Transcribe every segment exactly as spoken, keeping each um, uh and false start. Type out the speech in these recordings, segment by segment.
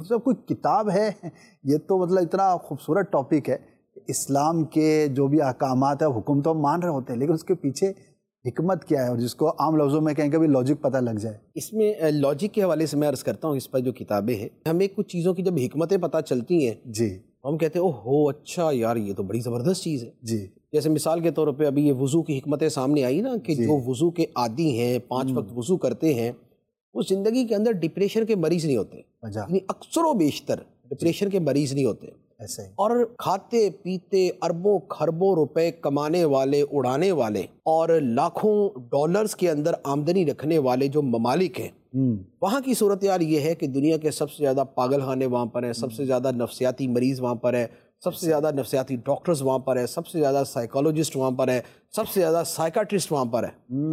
مطلب کوئی کتاب ہے، یہ تو مطلب اتنا خوبصورت ٹاپک ہے، اسلام کے جو بھی احکامات ہیں حکم تو ہم مان رہے ہوتے ہیں، لیکن اس کے پیچھے حکمت کیا ہے، اور جس کو عام لفظوں میں کہیں کہ بھی لاجک پتہ لگ جائے. اس میں لاجک کے حوالے سے میں عرض کرتا ہوں، اس پر جو کتابیں ہیں ہمیں کچھ چیزوں کی جب حکمتیں پتہ چلتی ہیں جی ہم کہتے ہیں او ہو اچھا یار یہ تو بڑی زبردست چیز ہے. جی جیسے مثال کے طور پہ ابھی یہ وضو کی حکمتیں سامنے آئی نا کہ جو وضو کے عادی ہیں، پانچ وقت وضو کرتے ہیں، وہ زندگی کے اندر ڈپریشن کے مریض نہیں ہوتے، یعنی اکثر و بیشتر ڈپریشن کے مریض نہیں ہوتے. ایسے ہی اور کھاتے پیتے اربوں خربوں روپے کمانے والے، اڑانے والے اور لاکھوں ڈالرز کے اندر آمدنی رکھنے والے جو ممالک ہیں، وہاں کی صورتحال یہ ہے کہ دنیا کے سب سے زیادہ پاگل خانے وہاں پر ہیں، سب سے زیادہ نفسیاتی مریض وہاں پر ہے، سب سے زیادہ نفسیاتی ڈاکٹرز وہاں پر ہے، سب سے زیادہ سائیکالوجسٹ وہاں پر ہے، سب سے زیادہ سائیکاٹرسٹ وہاں پر ہے.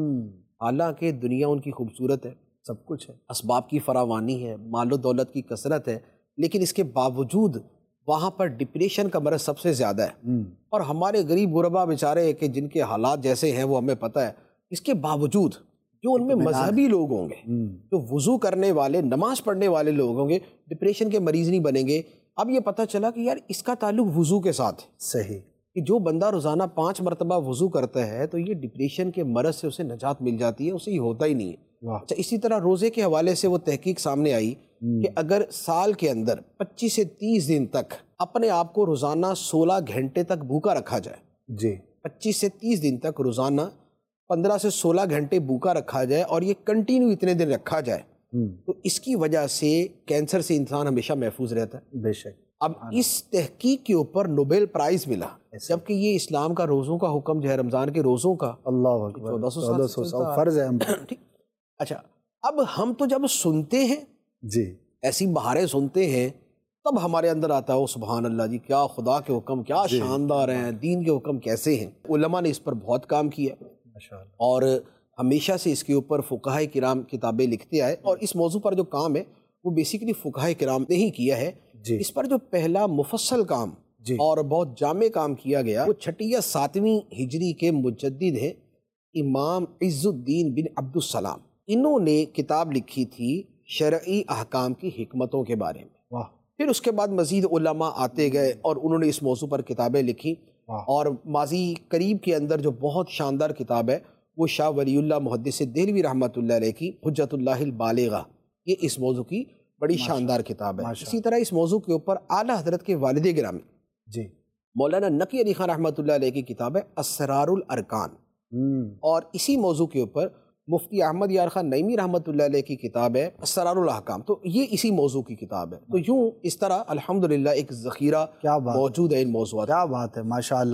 حالانکہ دنیا ان کی خوبصورت ہے، سب کچھ ہے، اسباب کی فراوانی ہے، مال و دولت کی کثرت ہے، لیکن اس کے باوجود وہاں پر ڈپریشن کا مرض سب سے زیادہ ہے. اور ہمارے غریب غربا بیچارے کہ جن کے حالات جیسے ہیں وہ ہمیں پتہ ہے، اس کے باوجود جو ان میں مذہبی لوگ ہوں گے، جو وضو کرنے والے، نماز پڑھنے والے لوگ ہوں گے، ڈپریشن کے مریض نہیں بنیں گے. اب یہ پتہ چلا کہ یار اس کا تعلق وضو کے ساتھ ہے. صحیح کہ جو بندہ روزانہ پانچ مرتبہ وضو کرتا ہے تو یہ ڈپریشن کے مرض سے اسے نجات مل جاتی ہے، اسے یہ ہوتا ہی نہیں ہے. اچھا، اسی طرح روزے کے حوالے سے وہ تحقیق سامنے آئی کہ اگر سال کے اندر پچیس سے تیس دن تک اپنے آپ کو روزانہ سولہ گھنٹے تک بھوکا رکھا جائے، جی پچیس سے تیس دن تک روزانہ پندرہ سے سولہ گھنٹے بھوکا رکھا جائے اور یہ کنٹینیو اتنے دن رکھا جائے، تو اس کی وجہ سے کینسر سے انسان ہمیشہ محفوظ رہتا ہے. بے شک. اب اس تحقیق کے اوپر نوبل پرائز ملا، جبکہ یہ اسلام کا روزوں کا حکم جو ہے، رمضان کے روزوں کا اللہ اکبر، چودہ سو سال سے چلتا آ- فرض ہے ہم پر. ٹھیک. اچھا، اب ہم تو جب سنتے ہیں، جی ایسی بہاریں سنتے ہیں، تب ہمارے اندر آتا ہے وہ سبحان اللہ جی، کیا خدا کے حکم کیا شاندار ہیں، دین کے حکم کیسے ہیں. علماء نے اس پر بہت کام کیا ماشاءاللہ. اور ہمیشہ سے اس کے اوپر فقہائے کرام کتابیں لکھتے آئے، اور اس موضوع پر جو کام ہے وہ بیسیکلی فقہائے کرام نے ہی کیا ہے. جی اس پر جو پہلا مفصل کام جی اور بہت جامع کام کیا گیا وہ چھٹی یا ساتویں ہجری کے مجدد ہیں امام عز الدین بن عبد السلام. انہوں نے کتاب لکھی تھی شرعی احکام کی حکمتوں کے بارے میں. واہ. پھر اس کے بعد مزید علماء آتے گئے اور انہوں نے اس موضوع پر کتابیں لکھی، اور ماضی قریب کے اندر جو بہت شاندار کتاب ہے وہ شاہ ولی اللہ محدث دہلوی رحمۃ اللہ علیہ کی حجت اللہ البالغہ، یہ اس موضوع کی بڑی شاندار کتاب ہے. اسی طرح اس موضوع کے اوپر اعلیٰ حضرت کے والد گرامی جی مولانا نقی علی خان رحمۃ اللہ علیہ کی کتاب ہے اسرار الارکان، اور اسی موضوع کے اوپر مفتی احمد یار خان نعیمی رحمۃ اللہ علیہ کی کتاب ہے اسرار الاحکام، تو یہ اسی موضوع کی کتاب ہے. تو یوں اس طرح الحمدللہ ایک ذخیرہ کیا بات موجود ہے ان موضوعات. کیا بات ہے، ماشاء اللہ.